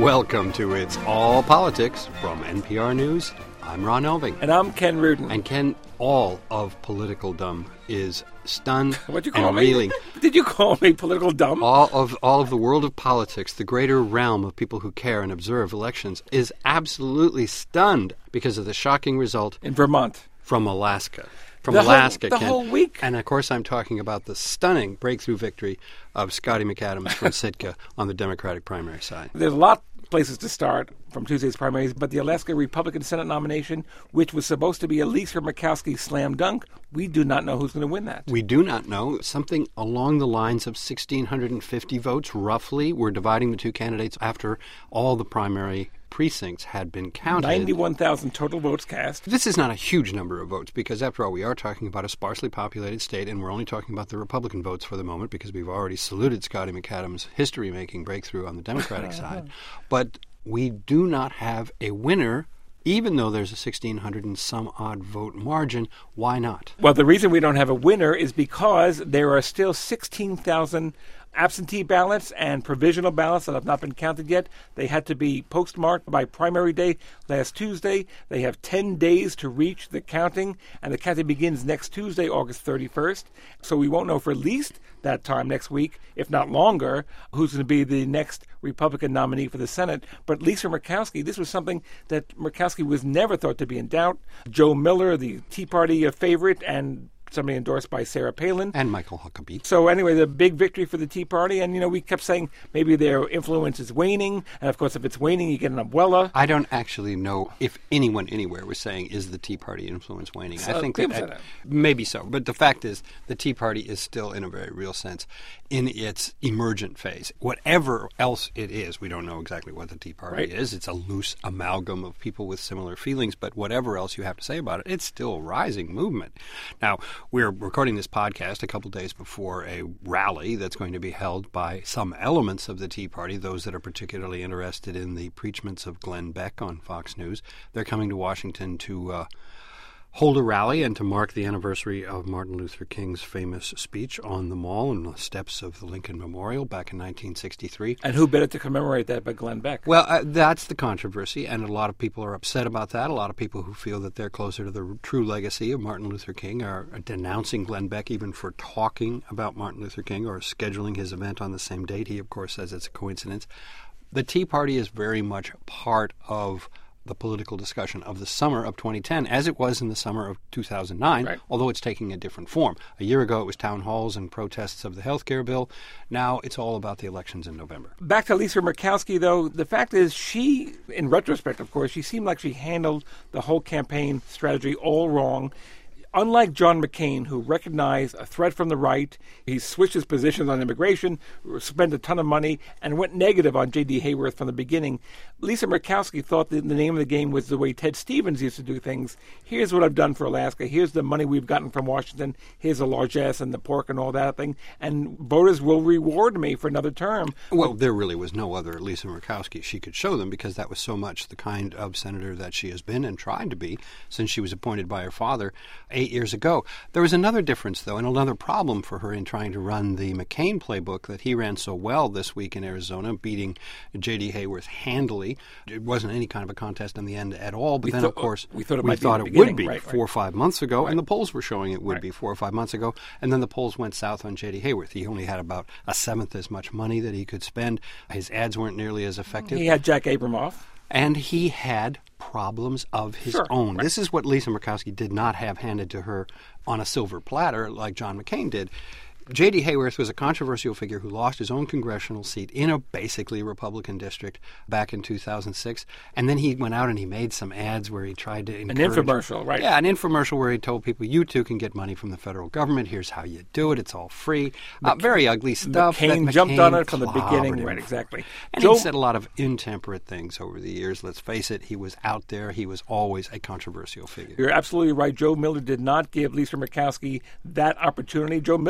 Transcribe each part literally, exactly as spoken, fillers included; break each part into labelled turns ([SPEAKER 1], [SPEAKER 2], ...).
[SPEAKER 1] Welcome to It's All Politics from N P R News. I'm Ron Elving.
[SPEAKER 2] And I'm Ken Rudin.
[SPEAKER 1] And Ken, all of political dumb is stunned
[SPEAKER 2] What'd you call
[SPEAKER 1] and
[SPEAKER 2] me?
[SPEAKER 1] reeling.
[SPEAKER 2] Did you call me political dumb?
[SPEAKER 1] All of all of the world of politics, the greater realm of people who care and observe elections, is absolutely stunned because of the shocking result
[SPEAKER 2] In Vermont.
[SPEAKER 1] from Alaska. From
[SPEAKER 2] The whole-
[SPEAKER 1] Alaska,
[SPEAKER 2] the
[SPEAKER 1] Ken.
[SPEAKER 2] whole week.
[SPEAKER 1] And of course, I'm talking about the stunning breakthrough victory of Scotty McAdams from Sitka on the Democratic primary side.
[SPEAKER 2] There's a lot of places to start from Tuesday's primaries, but the Alaska Republican Senate nomination, which was supposed to be a Lisa Murkowski slam dunk, we do not know who's going to win that.
[SPEAKER 1] We do not know. Something along the lines of one thousand six hundred fifty votes, roughly. We're dividing the two candidates after all the primary precincts had been counted.
[SPEAKER 2] ninety-one thousand total votes cast.
[SPEAKER 1] This is not a huge number of votes because, after all, we are talking about a sparsely populated state, and we're only talking about the Republican votes for the moment because we've already saluted Scotty McAdams' history-making breakthrough on the Democratic side. But we do not have a winner, even though there's a sixteen hundred and some odd vote margin. Why not?
[SPEAKER 2] Well, the reason we don't have a winner is because there are still sixteen thousand absentee ballots and provisional ballots that have not been counted yet. They had to be postmarked by primary day last Tuesday. They have ten days to reach the counting, and the counting begins next Tuesday, August thirty-first. So we won't know for at least that time next week, if not longer, who's going to be the next Republican nominee for the Senate. But Lisa Murkowski, this was something that Murkowski was never thought to be in doubt. Joe Miller, the Tea Party favorite, and somebody endorsed by Sarah Palin.
[SPEAKER 1] And Michael Huckabee.
[SPEAKER 2] So anyway, the big victory for the Tea Party. And, you know, we kept saying maybe their influence is waning. And, of course, if it's waning, you get an umbrella.
[SPEAKER 1] I don't actually know if anyone anywhere was saying, is the Tea Party influence waning?
[SPEAKER 2] So
[SPEAKER 1] I think
[SPEAKER 2] people
[SPEAKER 1] that,
[SPEAKER 2] said
[SPEAKER 1] that
[SPEAKER 2] that.
[SPEAKER 1] maybe so. But the fact is, the Tea Party is still, in a very real sense, in its emergent phase. Whatever else it is, we don't know exactly what the Tea Party
[SPEAKER 2] Right.
[SPEAKER 1] is. It's a loose amalgam of people with similar feelings. But whatever else you have to say about it, it's still a rising movement. Now, we're recording this podcast a couple days before a rally that's going to be held by some elements of the Tea Party, those that are particularly interested in the preachments of Glenn Beck on Fox News. They're coming to Washington to uh, hold a rally and to mark the anniversary of Martin Luther King's famous speech on the Mall and the steps of the Lincoln Memorial back in nineteen sixty-three.
[SPEAKER 2] And who better to commemorate that but Glenn Beck?
[SPEAKER 1] Well, uh, that's the controversy, and a lot of people are upset about that. A lot of people who feel that they're closer to the r- true legacy of Martin Luther King are, are denouncing Glenn Beck even for talking about Martin Luther King or scheduling his event on the same date. He, of course, says it's a coincidence. The Tea Party is very much part of the political discussion of the summer of twenty ten, as it was in the summer of two thousand nine,
[SPEAKER 2] Right.
[SPEAKER 1] although it's taking a different form. A year ago, it was town halls and protests of the health care bill. Now it's all about the elections in November.
[SPEAKER 2] Back to Lisa Murkowski, though, the fact is she, in retrospect, of course, she seemed like she handled the whole campaign strategy all wrong. Unlike John McCain, who recognized a threat from the right, he switched his positions on immigration, spent a ton of money, and went negative on J D. Hayworth from the beginning. Lisa Murkowski thought that the name of the game was the way Ted Stevens used to do things. Here's what I've done for Alaska. Here's the money we've gotten from Washington. Here's the largesse and the pork and all that thing. And voters will reward me for another term.
[SPEAKER 1] Well, there really was no other Lisa Murkowski she could show them because that was so much the kind of senator that she has been and tried to be since she was appointed by her father eight years ago. There was another difference, though, and another problem for her in trying to run the McCain playbook that he ran so well this week in Arizona, beating J D. Hayworth handily. It wasn't any kind of a contest in the end at all, but
[SPEAKER 2] We
[SPEAKER 1] then,
[SPEAKER 2] thought-
[SPEAKER 1] of course,
[SPEAKER 2] we thought it
[SPEAKER 1] we
[SPEAKER 2] might be
[SPEAKER 1] thought
[SPEAKER 2] in the
[SPEAKER 1] it would
[SPEAKER 2] beginning,
[SPEAKER 1] be
[SPEAKER 2] right,
[SPEAKER 1] four or
[SPEAKER 2] right.
[SPEAKER 1] five months ago,
[SPEAKER 2] Right.
[SPEAKER 1] and the polls were showing it would
[SPEAKER 2] Right.
[SPEAKER 1] be four or five months ago, and then the polls went south on J D. Hayworth. He only had about a seventh as much money that he could spend. His ads weren't nearly as effective.
[SPEAKER 2] He had Jack Abramoff.
[SPEAKER 1] And he had problems of his
[SPEAKER 2] Sure,
[SPEAKER 1] own.
[SPEAKER 2] right.
[SPEAKER 1] This is what Lisa Murkowski did not have handed to her on a silver platter like John McCain did. J D. Hayworth was a controversial figure who lost his own congressional seat in a basically Republican district back in two thousand six. And then he went out and he made some ads where he tried to encourage...
[SPEAKER 2] An infomercial, right?
[SPEAKER 1] Yeah, an infomercial where he told people, you too can get money from the federal government. Here's how you do it. It's all free. Uh, very ugly stuff. that
[SPEAKER 2] McCain jumped
[SPEAKER 1] McCain
[SPEAKER 2] on it from the
[SPEAKER 1] clobbered
[SPEAKER 2] beginning.
[SPEAKER 1] him.
[SPEAKER 2] Right, exactly.
[SPEAKER 1] And
[SPEAKER 2] Joe-
[SPEAKER 1] he said a lot of intemperate things over the years. Let's face it, he was out there. He was always a controversial figure.
[SPEAKER 2] You're absolutely right. Joe Miller did not give Lisa Murkowski that opportunity. Joe Miller basically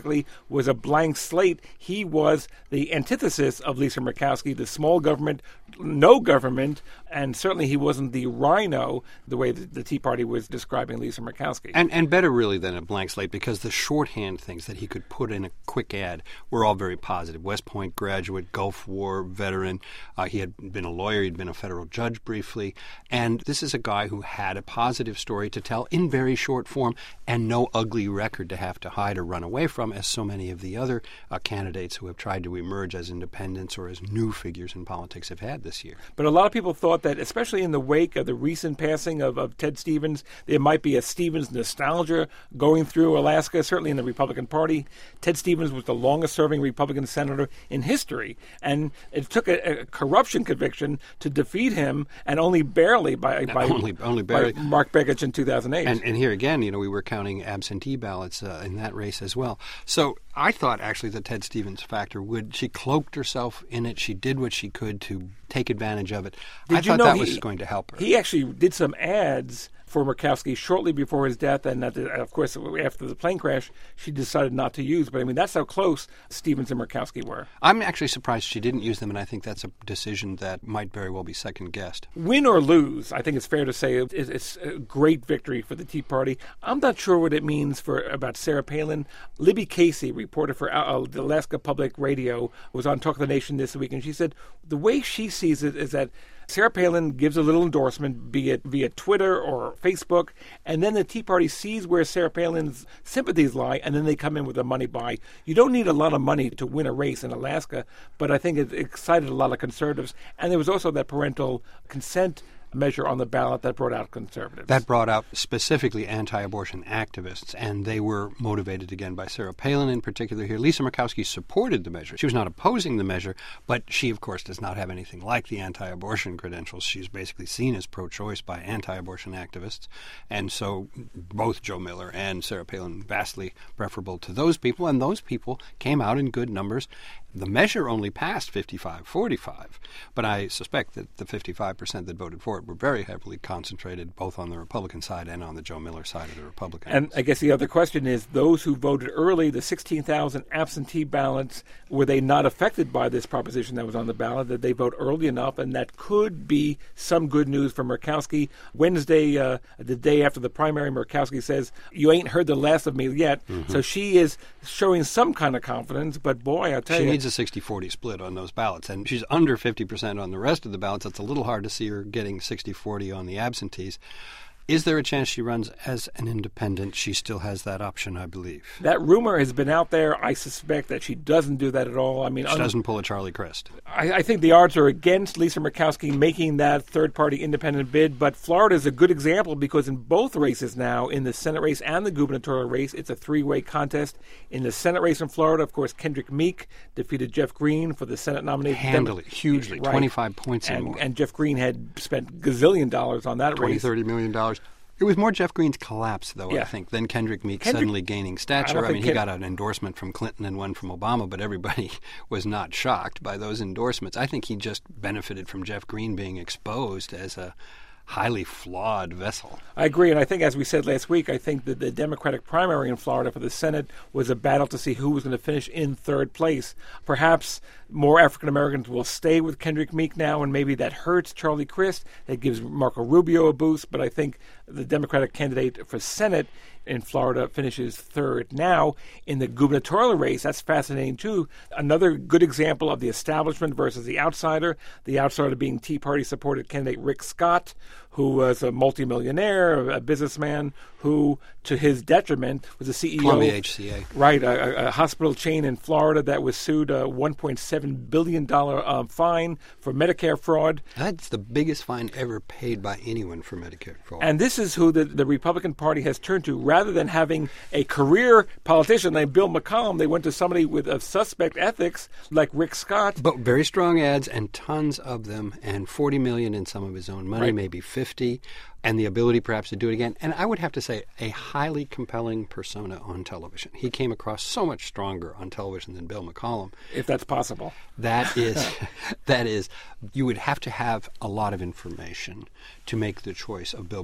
[SPEAKER 2] basically was a blank slate. He was the antithesis of Lisa Murkowski, the small government, no government, and certainly he wasn't the rhino the way that the Tea Party was describing Lisa Murkowski.
[SPEAKER 1] And, and better really than a blank slate, because the shorthand things that he could put in a quick ad were all very positive. West Point graduate, Gulf War veteran. Uh, he had been a lawyer. He'd been a federal judge briefly. And this is a guy who had a positive story to tell in very short form and no ugly record to have to hide or run away from, as so many of the other uh, candidates who have tried to emerge as independents or as new figures in politics have had this year.
[SPEAKER 2] But a lot of people thought that, especially in the wake of the recent passing of, of Ted Stevens, there might be a Stevens nostalgia going through Alaska, certainly in the Republican Party. Ted Stevens was the longest-serving Republican senator in history, and it took a, a corruption conviction to defeat him, and only barely by, by,
[SPEAKER 1] only, only barely.
[SPEAKER 2] by Mark Begich in two thousand eight.
[SPEAKER 1] And, and here again, you know, we were counting absentee ballots uh, in that race as well. So I thought actually the Ted Stevens factor would, she cloaked herself in it. She did what she could to take advantage of it.
[SPEAKER 2] Did
[SPEAKER 1] I
[SPEAKER 2] you
[SPEAKER 1] thought
[SPEAKER 2] know
[SPEAKER 1] that
[SPEAKER 2] he,
[SPEAKER 1] was going to help her.
[SPEAKER 2] He actually did some ads for Murkowski shortly before his death, and that, of course, after the plane crash, she decided not to use. But I mean, that's how close Stevens and Murkowski were.
[SPEAKER 1] I'm actually surprised she didn't use them, and I think that's a decision that might very well be second-guessed.
[SPEAKER 2] Win or lose, I think it's fair to say it's a great victory for the Tea Party. I'm not sure what it means for about Sarah Palin. Libby Casey, reporter for uh, Alaska Public Radio, was on Talk of the Nation this week, and she said the way she sees it is that Sarah Palin gives a little endorsement, be it via Twitter or Facebook, and then the Tea Party sees where Sarah Palin's sympathies lie, and then they come in with a money buy. You don't need a lot of money to win a race in Alaska, but I think it excited a lot of conservatives. And there was also that parental consent measure on the ballot that brought out conservatives.
[SPEAKER 1] That brought out specifically anti-abortion activists, and they were motivated again by Sarah Palin in particular here. Lisa Murkowski supported the measure. She was not opposing the measure, but she, of course, does not have anything like the anti-abortion credentials. She's basically seen as pro-choice by anti-abortion activists, and so both Joe Miller and Sarah Palin vastly preferable to those people, and those people came out in good numbers. The measure only passed fifty-five forty-five, but I suspect that the fifty-five percent that voted for it were very heavily concentrated both on the Republican side and on the Joe Miller side of the Republicans.
[SPEAKER 2] And I guess the other question is, those who voted early, the sixteen thousand absentee ballots, were they not affected by this proposition that was on the ballot? Did they vote early enough? And that could be some good news for Murkowski. Wednesday, uh, the day after the primary, Murkowski says, "You ain't heard the last of me yet." Mm-hmm. So she is showing some kind of confidence, but boy, I'll tell
[SPEAKER 1] she
[SPEAKER 2] you.
[SPEAKER 1] She needs a sixty forty split on those ballots, and she's under fifty percent on the rest of the ballots. It's a little hard to see her getting sixty forty on the absentees. Is there a chance she runs as an independent? She still has that option, I believe.
[SPEAKER 2] That rumor has been out there. I suspect that she doesn't do that at all. I mean,
[SPEAKER 1] she un- doesn't pull a Charlie Crist.
[SPEAKER 2] I, I think the odds are against Lisa Murkowski making that third-party independent bid, but Florida is a good example because in both races now, in the Senate race and the gubernatorial race, it's a three-way contest. In the Senate race in Florida, of course, Kendrick Meek defeated Jeff Green for the Senate nomination.
[SPEAKER 1] Handily, Dem- hugely, right. twenty-five points
[SPEAKER 2] and,
[SPEAKER 1] and more.
[SPEAKER 2] And Jeff Green had spent gazillion dollars on that
[SPEAKER 1] twenty,
[SPEAKER 2] race.
[SPEAKER 1] thirty million dollars. It was more Jeff Green's collapse, though,
[SPEAKER 2] yeah.
[SPEAKER 1] I think, than Kendrick Meek
[SPEAKER 2] Kendrick,
[SPEAKER 1] suddenly gaining stature. I, I mean, he
[SPEAKER 2] Ken-
[SPEAKER 1] got an endorsement from Clinton and one from Obama, but everybody was not shocked by those endorsements. I think he just benefited from Jeff Green being exposed as a highly flawed vessel.
[SPEAKER 2] I agree, and I think, as we said last week, I think that the Democratic primary in Florida for the Senate was a battle to see who was going to finish in third place. Perhaps more African Americans will stay with Kendrick Meek now, and maybe that hurts Charlie Crist. That gives Marco Rubio a boost, but I think the Democratic candidate for Senate in Florida finishes third. Now, in the gubernatorial race, that's fascinating too. Another good example of the establishment versus the outsider. The outsider being Tea Party-supported candidate Rick Scott, who was a multimillionaire, a businessman, who, to his detriment, was a C E O.
[SPEAKER 1] Columbia H C A.
[SPEAKER 2] Right, a, a hospital chain in Florida that was sued a one point seven billion dollars um, fine for Medicare fraud.
[SPEAKER 1] That's the biggest fine ever paid by anyone for Medicare fraud.
[SPEAKER 2] And this is who the, the Republican Party has turned to. Rather than having a career politician like Bill McCollum, they went to somebody with a suspect ethics like Rick Scott.
[SPEAKER 1] But very strong ads and tons of them, and forty million dollars in some of his own money,
[SPEAKER 2] right.
[SPEAKER 1] maybe fifty, and the ability perhaps to do it again. And I would have to say a highly compelling persona on television. He came across so much stronger on television than Bill McCollum.
[SPEAKER 2] If that's possible.
[SPEAKER 1] That is, that is, you would have to have a lot of information to make the choice of Bill McCollum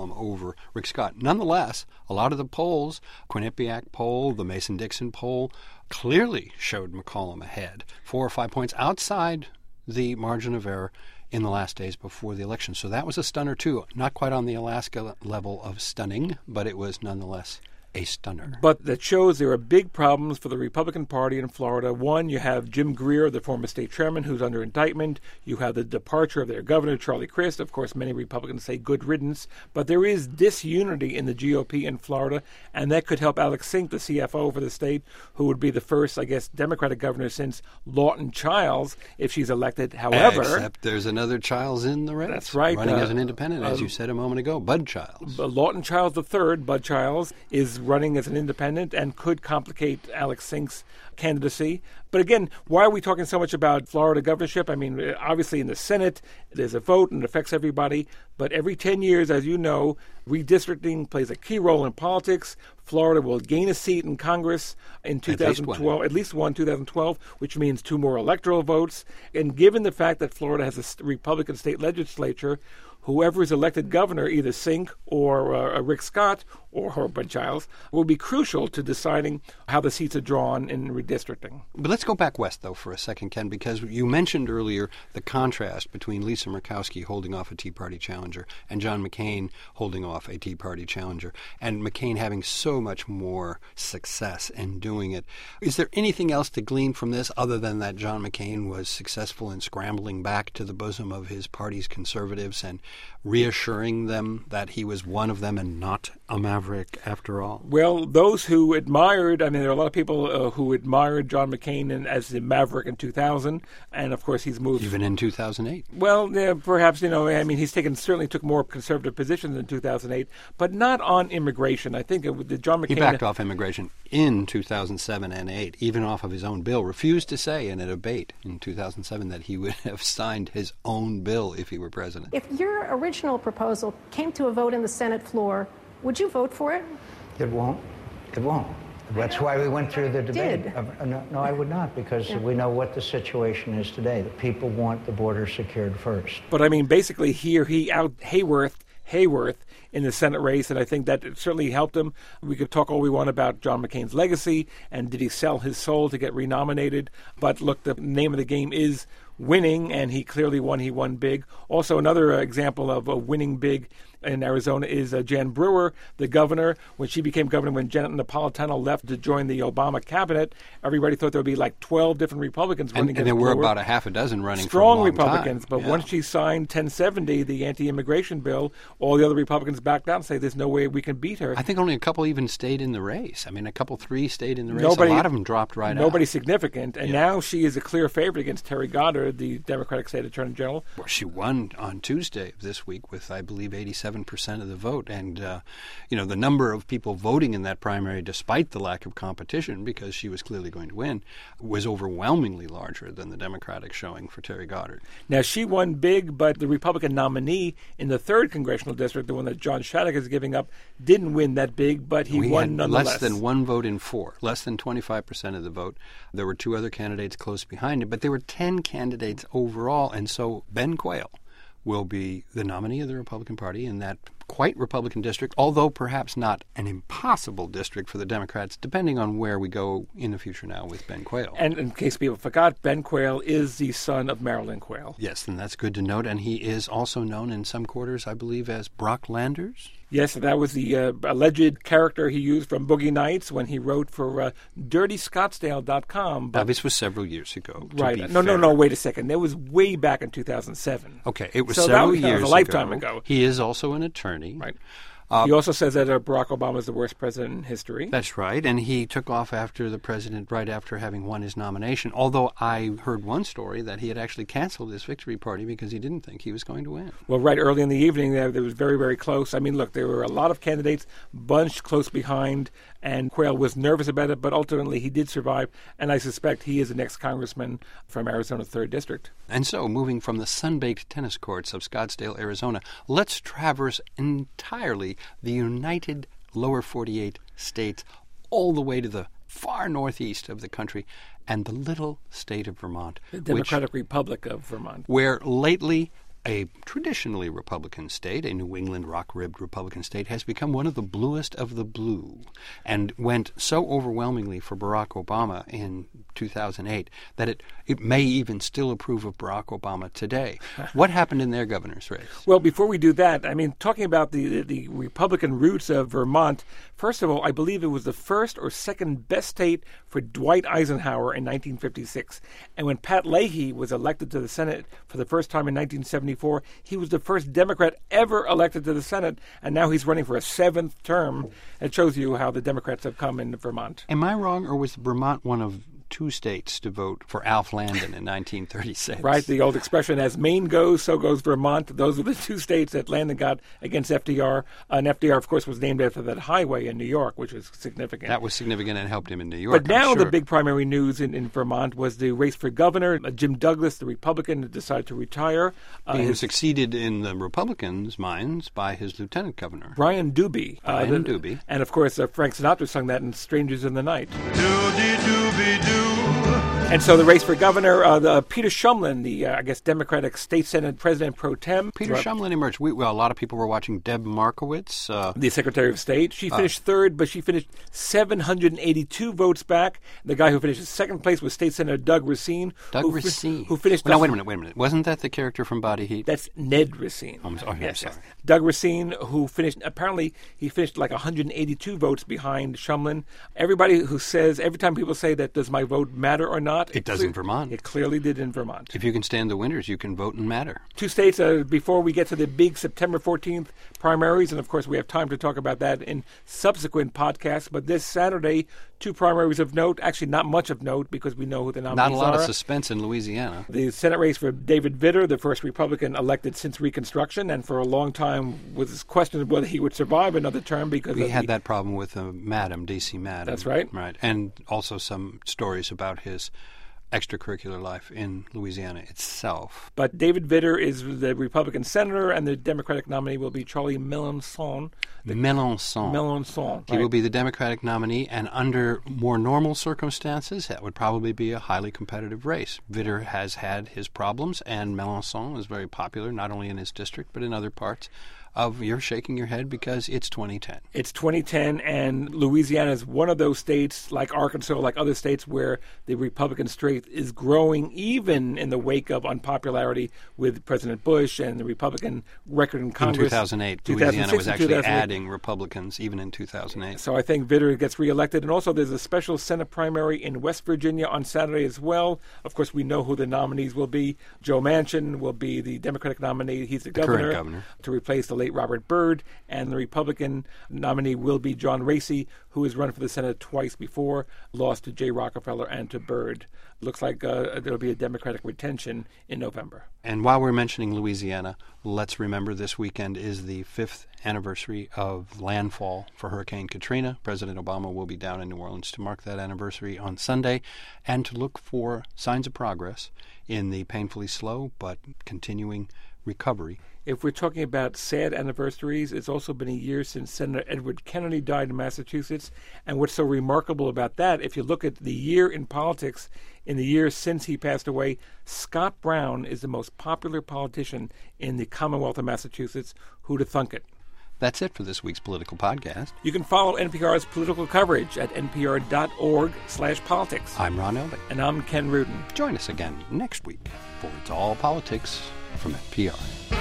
[SPEAKER 1] McCollum over Rick Scott. Nonetheless, a lot of the polls, Quinnipiac poll, the Mason-Dixon poll, clearly showed McCollum ahead, four or five points outside the margin of error in the last days before the election. So that was a stunner, too. Not quite on the Alaska level of stunning, but it was nonetheless a stunner.
[SPEAKER 2] But that shows there are big problems for the Republican Party in Florida. One, you have Jim Greer, the former state chairman, who's under indictment. You have the departure of their governor, Charlie Crist. Of course, many Republicans say good riddance. But there is disunity in the G O P in Florida, and that could help Alex Sink, the C F O for the state, who would be the first, I guess, Democratic governor since Lawton Childs, if she's elected. However...
[SPEAKER 1] Except there's another Childs in the race.
[SPEAKER 2] That's right.
[SPEAKER 1] Running
[SPEAKER 2] uh,
[SPEAKER 1] as an independent, as uh, you said a moment ago, Bud Childs.
[SPEAKER 2] Lawton Childs the third, Bud Childs, is running as an independent and could complicate Alex Sink's candidacy. But again, why are we talking so much about Florida governorship? I mean, obviously in the Senate, there's a vote and it affects everybody. But every ten years, as you know, redistricting plays a key role in politics. Florida will gain a seat in Congress in two thousand twelve, at least one, twenty twelve, which means two more electoral votes. And given the fact that Florida has a Republican state legislature, whoever is elected governor, either Sink or uh, Rick Scott or, or Bud Childs, will be crucial to deciding how the seats are drawn in redistricting.
[SPEAKER 1] But let's go back west, though, for a second, Ken, because you mentioned earlier the contrast between Lisa Murkowski holding off a Tea Party challenger and John McCain holding off a Tea Party challenger, and McCain having so much more success in doing it. Is there anything else to glean from this other than that John McCain was successful in scrambling back to the bosom of his party's conservatives and reassuring them that he was one of them and not a maverick after all?
[SPEAKER 2] Well, those who admired, I mean, there are a lot of people uh, who admired John McCain in, as the maverick in two thousand, and of course he's moved...
[SPEAKER 1] Even in two thousand eight?
[SPEAKER 2] Well, yeah, perhaps, you know, I mean, he's taken certainly took more conservative positions in two thousand eight, but not on immigration. I think it, the John McCain...
[SPEAKER 1] He backed off immigration in two thousand seven and eight, even off of his own bill, refused to say in a debate in two thousand seven that he would have signed his own bill if he were president.
[SPEAKER 3] If your original proposal came to a vote in the Senate floor, would you vote for it?
[SPEAKER 4] It won't. It won't. That's why we went through the debate.
[SPEAKER 3] Did.
[SPEAKER 4] Uh, no, no, I would not, because
[SPEAKER 3] yeah.
[SPEAKER 4] we know what the situation is today. The people want the border secured first.
[SPEAKER 2] But I mean, basically here he out Hayworth, Hayworth in the Senate race, and I think that certainly helped him. We could talk all we want about John McCain's legacy, and did he sell his soul to get renominated? But look, the name of the game is winning, and he clearly won. He won big. Also, another uh, example of uh, winning big in Arizona is uh, Jan Brewer, the governor. When she became governor, when Janet Napolitano left to join the Obama cabinet, everybody thought there would be like twelve different Republicans running
[SPEAKER 1] and,
[SPEAKER 2] against
[SPEAKER 1] and there were
[SPEAKER 2] Brewer.
[SPEAKER 1] about a half a dozen running
[SPEAKER 2] Strong
[SPEAKER 1] for a long
[SPEAKER 2] Republicans,
[SPEAKER 1] time.
[SPEAKER 2] but
[SPEAKER 1] yeah.
[SPEAKER 2] once she signed ten seventy, the anti-immigration bill, all the other Republicans backed out and say there's no way we can beat her.
[SPEAKER 1] I think only a couple even stayed in the race. I mean, a couple, three stayed in the race.
[SPEAKER 2] Nobody,
[SPEAKER 1] a lot of them dropped right
[SPEAKER 2] nobody
[SPEAKER 1] out.
[SPEAKER 2] Nobody significant, and
[SPEAKER 1] yeah.
[SPEAKER 2] now she is a clear favorite against Terry Goddard, the Democratic State Attorney General.
[SPEAKER 1] Well, she won on Tuesday of this week with, I believe, eighty-seven percent of the vote. And, uh, you know, the number of people voting in that primary, despite the lack of competition, because she was clearly going to win, was overwhelmingly larger than the Democratic showing for Terry Goddard.
[SPEAKER 2] Now, she won big, but the Republican nominee in the third congressional district, the one that John Shattuck is giving up, didn't win that big, but he
[SPEAKER 1] we
[SPEAKER 2] won
[SPEAKER 1] had
[SPEAKER 2] nonetheless.
[SPEAKER 1] Less than one vote in four, less than twenty-five percent of the vote. There were two other candidates close behind him, but there were ten candidates overall, and so Ben Quayle will be the nominee of the Republican Party in that quite Republican district, although perhaps not an impossible district for the Democrats, depending on where we go in the future now with Ben Quayle.
[SPEAKER 2] And in case people forgot, Ben Quayle is the son of Marilyn Quayle.
[SPEAKER 1] Yes, and that's good to note. And he is also known in some quarters, I believe, as Brock Landers.
[SPEAKER 2] Yes, that was the uh, alleged character he used from Boogie Nights when he wrote for uh, dirty scottsdale dot com.
[SPEAKER 1] Now, this was several years ago.
[SPEAKER 2] Right.
[SPEAKER 1] To be
[SPEAKER 2] no,
[SPEAKER 1] fair.
[SPEAKER 2] no, no, wait a second. That was way back in two thousand seven.
[SPEAKER 1] Okay, it was
[SPEAKER 2] so
[SPEAKER 1] several
[SPEAKER 2] that was,
[SPEAKER 1] years
[SPEAKER 2] that was a lifetime
[SPEAKER 1] ago.
[SPEAKER 2] ago.
[SPEAKER 1] He is also an attorney.
[SPEAKER 2] Right.
[SPEAKER 1] Uh,
[SPEAKER 2] he also says that uh, Barack Obama is the worst president in history.
[SPEAKER 1] That's right, and he took off after the president, right after having won his nomination, although I heard one story that he had actually canceled his victory party because he didn't think he was going to win.
[SPEAKER 2] Well, right early in the evening, there, there was very, very close. I mean, look, there were a lot of candidates bunched close behind, and Quayle was nervous about it, but ultimately he did survive, and I suspect he is the next congressman from Arizona's third District.
[SPEAKER 1] And so, moving from the sun-baked tennis courts of Scottsdale, Arizona, let's traverse entirely the United Lower forty-eight states all the way to the far northeast of the country and the little state of Vermont.
[SPEAKER 2] The Democratic
[SPEAKER 1] which,
[SPEAKER 2] Republic of Vermont.
[SPEAKER 1] Where lately a traditionally Republican state, a New England rock-ribbed Republican state, has become one of the bluest of the blue and went so overwhelmingly for Barack Obama in two thousand eight that it, it may even still approve of Barack Obama today. What happened in their governor's race?
[SPEAKER 2] Well, before we do that, I mean, talking about the, the Republican roots of Vermont, first of all, I believe it was the first or second best state for Dwight Eisenhower in nineteen fifty-six. And when Pat Leahy was elected to the Senate for the first time in nineteen seventy-four, he was the first Democrat ever elected to the Senate, and now he's running for a seventh term. It shows you how the Democrats have come in Vermont.
[SPEAKER 1] Am I wrong, or was Vermont one of two states to vote for Alf Landon in nineteen thirty-six?
[SPEAKER 2] Right, the old expression, as Maine goes, so goes Vermont. Those were the two states that Landon got against F D R. Uh, and F D R, of course, was named after that highway in New York, which was significant.
[SPEAKER 1] That was significant and helped him in New York.
[SPEAKER 2] But now
[SPEAKER 1] I'm sure.
[SPEAKER 2] the big primary news in, in Vermont was the race for governor. Uh, Jim Douglas, the Republican, decided to retire. Uh,
[SPEAKER 1] Being
[SPEAKER 2] his,
[SPEAKER 1] succeeded in the Republicans' minds by his lieutenant governor.
[SPEAKER 2] Brian Doobie.
[SPEAKER 1] Brian
[SPEAKER 2] uh,
[SPEAKER 1] Doobie.
[SPEAKER 2] And, of course, uh, Frank Sinatra sung that in Strangers in the Night.
[SPEAKER 5] Doody doobie doo.
[SPEAKER 2] And so the race for governor, uh, the, uh, Peter Shumlin, the, uh, I guess, Democratic State Senate President pro tem.
[SPEAKER 1] Peter
[SPEAKER 2] uh,
[SPEAKER 1] Shumlin emerged. We, well, a lot of people were watching Deb Markowitz. Uh,
[SPEAKER 2] the Secretary of State. She
[SPEAKER 1] Uh,
[SPEAKER 2] finished third, but she finished seven hundred eighty-two votes back. The guy who finished second place was State Senator Doug Racine.
[SPEAKER 1] Doug
[SPEAKER 2] who,
[SPEAKER 1] Racine.
[SPEAKER 2] Who finished...
[SPEAKER 1] Well, now, wait a minute, wait a minute. Wasn't that the character from Body Heat?
[SPEAKER 2] That's Ned Racine.
[SPEAKER 1] I'm, oh,
[SPEAKER 2] yes,
[SPEAKER 1] sorry.
[SPEAKER 2] yes. Doug Racine, who finished, apparently he finished like one hundred eighty-two votes behind Shumlin. Everybody who says, every time people say that, does my vote matter or not?
[SPEAKER 1] It does in Vermont.
[SPEAKER 2] It clearly did in Vermont.
[SPEAKER 1] If you can stand the winters, you can vote and matter.
[SPEAKER 2] Two states, uh, before we get to the big September fourteenth primaries, and of course we have time to talk about that in subsequent podcasts, but this Saturday, two primaries of note, actually not much of note because we know who the nominees are.
[SPEAKER 1] Not a lot are. of suspense in Louisiana.
[SPEAKER 2] The Senate race for David Vitter, the first Republican elected since Reconstruction, and for a long time was questioned whether he would survive another term because
[SPEAKER 1] we
[SPEAKER 2] of
[SPEAKER 1] had
[SPEAKER 2] the,
[SPEAKER 1] that problem with uh, Madam, D C Madam.
[SPEAKER 2] That's right.
[SPEAKER 1] Right. And also some stories about his extracurricular life in Louisiana itself.
[SPEAKER 2] But David Vitter is the Republican senator, and the Democratic nominee will be Charlie Mélenchon. The
[SPEAKER 1] Mélenchon.
[SPEAKER 2] Mélenchon.
[SPEAKER 1] He
[SPEAKER 2] right.
[SPEAKER 1] will be the Democratic nominee, and under more normal circumstances, that would probably be a highly competitive race. Vitter has had his problems, and Mélenchon is very popular, not only in his district, but in other parts of, you're shaking your head because it's twenty ten.
[SPEAKER 2] It's twenty ten, and Louisiana is one of those states, like Arkansas, like other states, where the Republican strength is growing, even in the wake of unpopularity with President Bush and the Republican record in Congress.
[SPEAKER 1] In two thousand eight, Louisiana was actually adding Republicans, even in two thousand eight.
[SPEAKER 2] So I think Vitter gets reelected. And also there's a special Senate primary in West Virginia on Saturday as well. Of course, we know who the nominees will be. Joe Manchin will be the Democratic nominee. He's the,
[SPEAKER 1] the
[SPEAKER 2] governor,
[SPEAKER 1] current governor,
[SPEAKER 2] to replace the late Robert Byrd, and the Republican nominee will be John Racy, who has run for the Senate twice before, lost to Jay Rockefeller and to Byrd. Looks like uh, there will be a Democratic retention in November.
[SPEAKER 1] And while we're mentioning Louisiana, let's remember this weekend is the fifth anniversary of landfall for Hurricane Katrina. President Obama will be down in New Orleans to mark that anniversary on Sunday and to look for signs of progress in the painfully slow but continuing recovery.
[SPEAKER 2] If we're talking about sad anniversaries, it's also been a year since Senator Edward Kennedy died in Massachusetts. And what's so remarkable about that, if you look at the year in politics, in the years since he passed away, Scott Brown is the most popular politician in the Commonwealth of Massachusetts. Who'd have thunk it?
[SPEAKER 1] That's it for this week's political podcast.
[SPEAKER 2] You can follow N P R's political coverage at npr.org slash politics.
[SPEAKER 1] I'm Ron Elving.
[SPEAKER 2] And I'm Ken Rudin.
[SPEAKER 1] Join us again next week for It's All Politics from N P R.